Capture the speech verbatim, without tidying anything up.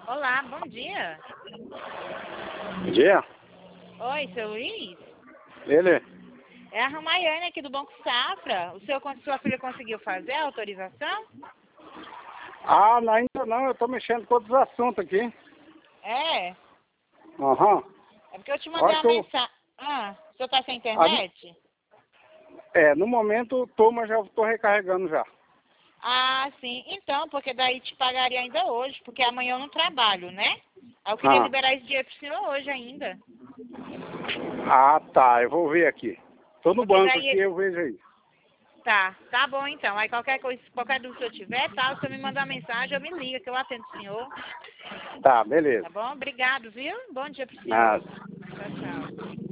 Olá, bom dia. Bom dia. Oi, seu Luiz? Ele? É a Ramayane aqui do Banco Safra. O seu, sua filha conseguiu fazer a autorização? Ah, não, ainda não, eu tô mexendo com outros assuntos aqui. É? Aham. É porque eu te mandei Olha uma que eu... mensagem. Ah, o senhor tá sem ah, no- internet? É, no momento tô, mas já tô recarregando já. Ah, sim. Então, porque daí te pagaria ainda hoje, porque amanhã eu não trabalho, né? Aí eu queria Ah, liberar esse dinheiro pro senhor hoje ainda. ah tá, eu vou ver aqui. Tô no Porque banco aqui, daí... eu vejo aí. Tá, tá bom então. Aí qualquer coisa, qualquer dúvida que eu tiver, tá? Se você me mandar uma mensagem, eu me liga, que eu atendo o senhor. Tá, beleza. Tá bom? Obrigado, viu? Bom dia pro senhor. Nada. Tchau, tchau.